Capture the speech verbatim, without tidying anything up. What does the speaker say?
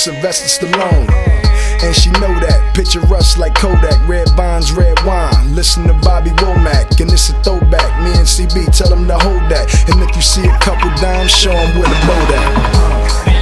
Sylvester Stallone. And she know that, picture us like Kodak, red vines, red wine. Listen to Bobby Womack, and it's a throwback. Me and C B tell them to hold that. And if you see a couple dimes, show them where the boat at.